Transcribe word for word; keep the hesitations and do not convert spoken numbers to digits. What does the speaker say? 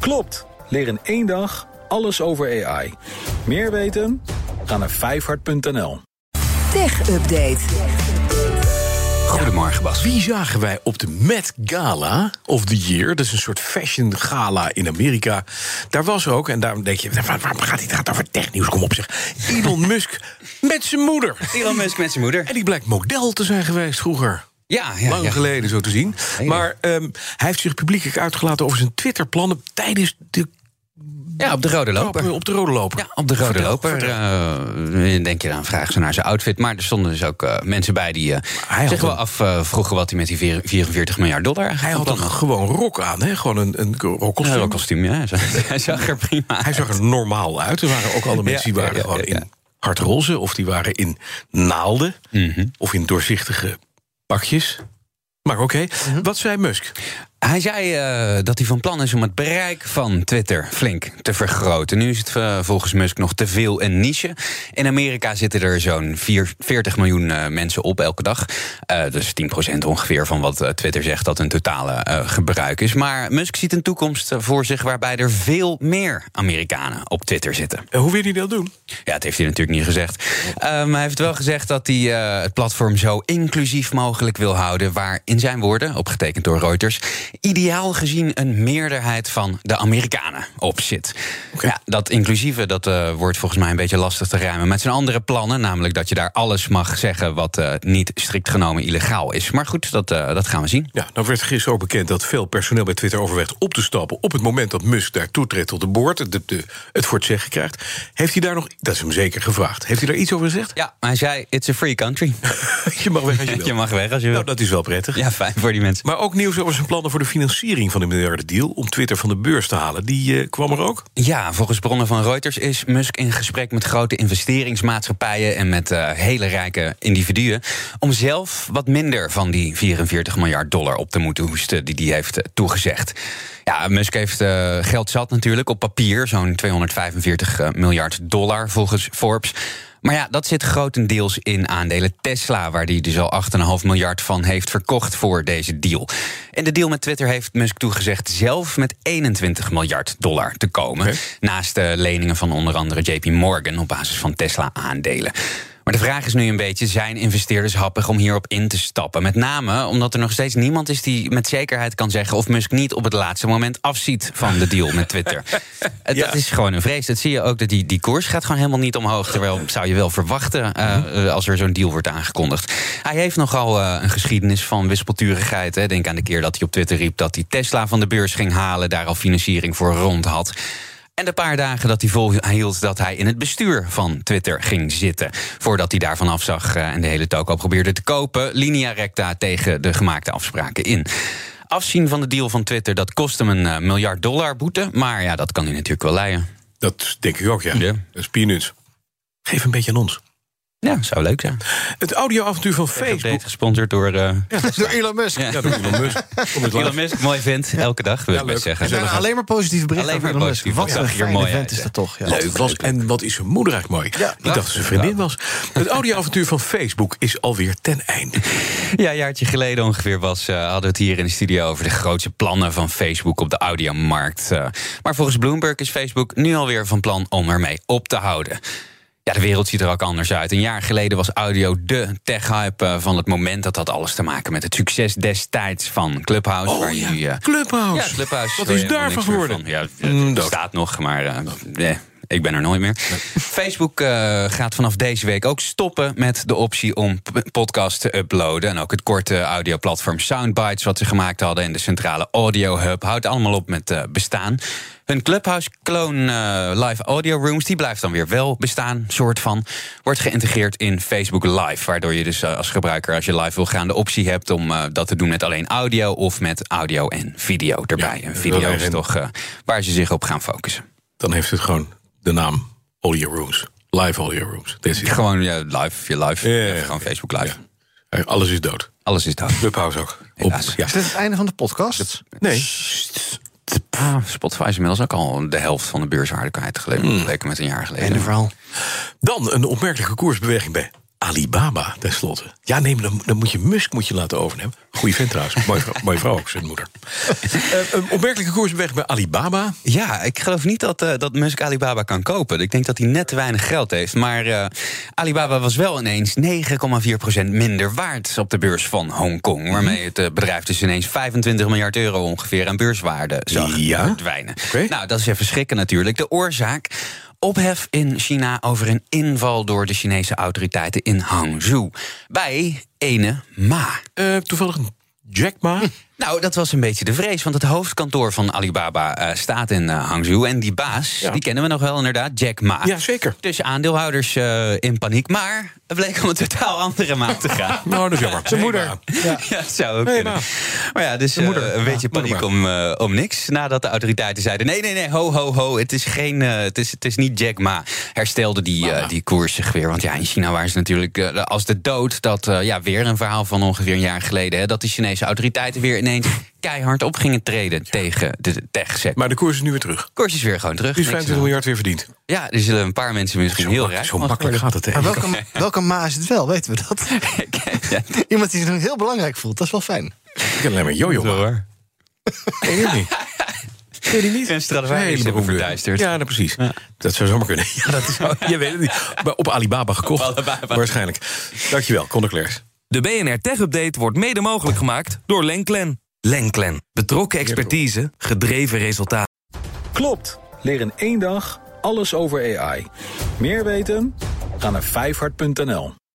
Klopt. Leer in één dag alles over A I. Meer weten? Ga naar vijfhart punt n l. Tech Update. Goedemorgen, Bas. Wie zagen wij op de Met Gala of the Year? Dat is een soort fashion gala in Amerika. Daar was ook, en daarom denk je, waarom gaat hij het over technieuws? Kom op, zeg. Elon Musk met zijn moeder. Elon Musk met zijn moeder. En die blijkt model te zijn geweest vroeger. Ja, ja, Lang ja. geleden, zo te zien. Nee, maar um, hij heeft zich publiekelijk uitgelaten over zijn Twitter-plannen tijdens de... Ja, op de rode loper. Op de rode loper. Ja, op de rode Vertel, loper. Uh, denk je dan, vragen ze naar zijn outfit. Maar er stonden dus ook uh, mensen bij die uh, zich wel af uh, vroegen wat hij met die vierenveertig miljard dollar... Hij had toch gewoon rok aan, hè? Gewoon een, een rokkostuum. Een rokkostuum, ja. Hij zag er prima uit. Hij zag er normaal uit. Er waren ook alle mensen die waren ja, ja, gewoon ja, ja. in hardroze... of die waren in naalden, mm-hmm. of in doorzichtige pakjes. Maar oké, okay. mm-hmm. Wat zei Musk? Hij zei uh, dat hij van plan is om het bereik van Twitter flink te vergroten. Nu is het uh, volgens Musk nog te veel een niche. In Amerika zitten er zo'n veertig miljoen uh, mensen op elke dag. Uh, dus tien procent ongeveer van wat uh, Twitter zegt dat een totale uh, gebruik is. Maar Musk ziet een toekomst voor zich waarbij er veel meer Amerikanen op Twitter zitten. En hoe wil hij dat doen? Ja, dat heeft hij natuurlijk niet gezegd. Um, hij heeft wel gezegd dat hij uh, het platform zo inclusief mogelijk wil houden, waar in zijn woorden, opgetekend door Reuters, ideaal gezien een meerderheid van de Amerikanen op zit. Okay. Ja, dat inclusieve, dat uh, wordt volgens mij een beetje lastig te rijmen met zijn andere plannen, namelijk dat je daar alles mag zeggen wat uh, niet strikt genomen illegaal is. Maar goed, dat, uh, dat gaan we zien. Ja, nou werd gisteren ook bekend dat veel personeel bij Twitter overweegt op te stappen op het moment dat Musk daar toetreedt tot de boord, de, de, het voor het zeggen krijgt. Heeft hij daar nog, dat is hem zeker gevraagd, heeft hij daar iets over gezegd? Ja, hij zei, it's a free country. Je mag weg als je wil. Je mag weg als je wil. Nou, dat is wel prettig. Ja, fijn voor die mensen. Maar ook nieuws over zijn plannen voor de financiering van de miljardendeal om Twitter van de beurs te halen. Die uh, kwam er ook? Ja, volgens bronnen van Reuters is Musk in gesprek met grote investeringsmaatschappijen en met uh, hele rijke individuen om zelf wat minder van die vierenveertig miljard dollar op te moeten hoesten die hij heeft uh, toegezegd. Ja, Musk heeft uh, geld zat natuurlijk op papier, zo'n tweehonderdvijfenveertig uh, miljard dollar volgens Forbes. Maar ja, dat zit grotendeels in aandelen Tesla, waar hij dus al acht komma vijf miljard van heeft verkocht voor deze deal. En de deal met Twitter heeft Musk toegezegd zelf met eenentwintig miljard dollar te komen. Okay. Naast de leningen van onder andere J P Morgan op basis van Tesla-aandelen. Maar de vraag is nu een beetje, zijn investeerders happig om hierop in te stappen? Met name omdat er nog steeds niemand is die met zekerheid kan zeggen of Musk niet op het laatste moment afziet van de deal met Twitter. Ja. Dat is gewoon een vrees. Dat zie je ook, dat die, die koers gaat gewoon helemaal niet omhoog. Terwijl zou je wel verwachten uh, als er zo'n deal wordt aangekondigd. Hij heeft nogal uh, een geschiedenis van wispelturigheid. Hè. Denk aan de keer dat hij op Twitter riep dat hij Tesla van de beurs ging halen, daar al financiering voor rond had. En de paar dagen dat hij volhield dat hij in het bestuur van Twitter ging zitten. Voordat hij daarvan afzag en de hele toko probeerde te kopen, linea recta tegen de gemaakte afspraken in. Afzien van de deal van Twitter, dat kost hem een uh, miljard dollar boete. Maar ja, dat kan hij natuurlijk wel leiden. Dat denk ik ook, ja. ja. Dat is peanuts. Geef een beetje aan ons. Ja, zou leuk zijn. Het audioavontuur van Facebook. Gesponsord door, uh, ja, door Elon Musk. Ja, door Elon Musk. Elon Musk, mooi vent, elke dag, wil ja, ik best zeggen. Ja, alleen maar positieve berichten. Alleen maar positief. Wat ja, een hier mooi vent is dat toch. Ja. Leuk was. En wat is zijn moeder eigenlijk mooi. Ja, ik dacht dat ze een vriendin was. Het audioavontuur van Facebook is alweer ten einde. Ja, een jaartje geleden ongeveer was, uh, hadden we het hier in de studio over de grootste plannen van Facebook op de audiomarkt. Uh, maar volgens Bloomberg is Facebook nu alweer van plan om ermee op te houden. Ja, de wereld ziet er ook anders uit. Een jaar geleden was audio de tech-hype van het moment. Dat had alles te maken met het succes destijds van Clubhouse. Oh waar ja, nu, uh, Clubhouse. Ja, Clubhouse. Wat is daarvan geworden? Ja, het mm, bestaat nog, maar uh, nee, ik ben er nooit meer. Nee. Facebook uh, gaat vanaf deze week ook stoppen met de optie om p- podcast te uploaden. En ook het korte audioplatform Soundbites wat ze gemaakt hadden en de centrale Audio Hub houdt allemaal op met uh, bestaan. Hun Clubhouse-clone uh, Live Audio Rooms, die blijft dan weer wel bestaan, soort van. Wordt geïntegreerd in Facebook Live, waardoor je dus uh, als gebruiker, als je live wil gaan, de optie hebt om uh, dat te doen met alleen audio of met audio en video erbij. Ja, en video is toch uh, waar ze zich op gaan focussen. Dan heeft het gewoon de naam Audio Rooms. Live Audio Rooms. Gewoon ja, live, je live. Ja, ja, ja. Gewoon Facebook Live. Ja. Alles is dood. Alles is dood. Clubhouse ook. Op, ja. Is dit het einde van de podcast? Nee. Ah, Spotify is inmiddels ook al de helft van de beurswaarde kwijtgeleden. Mm. Vergeleken met een jaar geleden. En de verhaal. Dan een opmerkelijke koersbeweging bij Alibaba, tenslotte. Ja, nee, maar dan, dan moet je Musk moet je laten overnemen. Goeie vent trouwens. Mooie vrouw, mooie vrouw ook, zijn moeder. Uh, een opmerkelijke koersbeweging bij Alibaba. Ja, ik geloof niet dat, uh, dat Musk Alibaba kan kopen. Ik denk dat hij net te weinig geld heeft. Maar uh, Alibaba was wel ineens negen komma vier procent minder waard op de beurs van Hongkong. Waarmee het uh, bedrijf dus ineens vijfentwintig miljard euro ongeveer aan beurswaarde zag ja? verdwijnen. Okay. Nou, dat is even schrikken natuurlijk. De oorzaak: ophef in China over een inval door de Chinese autoriteiten in Hangzhou. Bij ene Ma. Uh, toevallig een Jack Ma? Hm. Nou, dat was een beetje de vrees, want het hoofdkantoor van Alibaba uh, staat in uh, Hangzhou. En die baas, ja. die kennen we nog wel inderdaad, Jack Ma. Ja, zeker. Dus aandeelhouders uh, in paniek, maar het bleek om een totaal andere Ma te gaan. Nou, dat is jammer. Zijn moeder. Ja, ja, dat zou ook nee, kunnen. Ma. Maar ja, dus uh, moeder. een beetje ja, paniek om, uh, om niks. Nadat de autoriteiten zeiden, nee, nee, nee, ho, ho, ho. Het is, geen, uh, het is, het is niet Jack Ma. Herstelde die, uh, die koers zich weer. Want ja, in China waren ze natuurlijk uh, als de dood. Dat uh, ja, weer een verhaal van ongeveer een jaar geleden. Hè, dat de Chinese autoriteiten weer ineens keihard op gingen treden tegen de techsector. Maar de koers is nu weer terug. De koers is weer gewoon terug. Dus vijfentwintig miljard weer verdiend. Ja, er zullen een paar mensen misschien zo heel mak- rijk Zo makkelijk gaat het, hè? Maar welke, welke Ma is het wel, weten we dat? ja. Iemand die zich heel belangrijk voelt, dat is wel fijn. Ik ken alleen maar Jojo Ma. hoor. Ken je niet? Ken je die niet? En Stradivarius hebben verduisterd. Ja, nou, precies. Ja. Dat zou zomaar kunnen. Ja, dat is, je weet het niet. Maar op Alibaba gekocht. Op Alibaba. Waarschijnlijk. Dankjewel, Conor Clairs. De B N R Tech Update wordt mede mogelijk gemaakt door Lenklen. Lenklen. Betrokken expertise, gedreven resultaten. Klopt. Leer in één dag alles over A I. Meer weten? Ga naar vijfhart punt n l.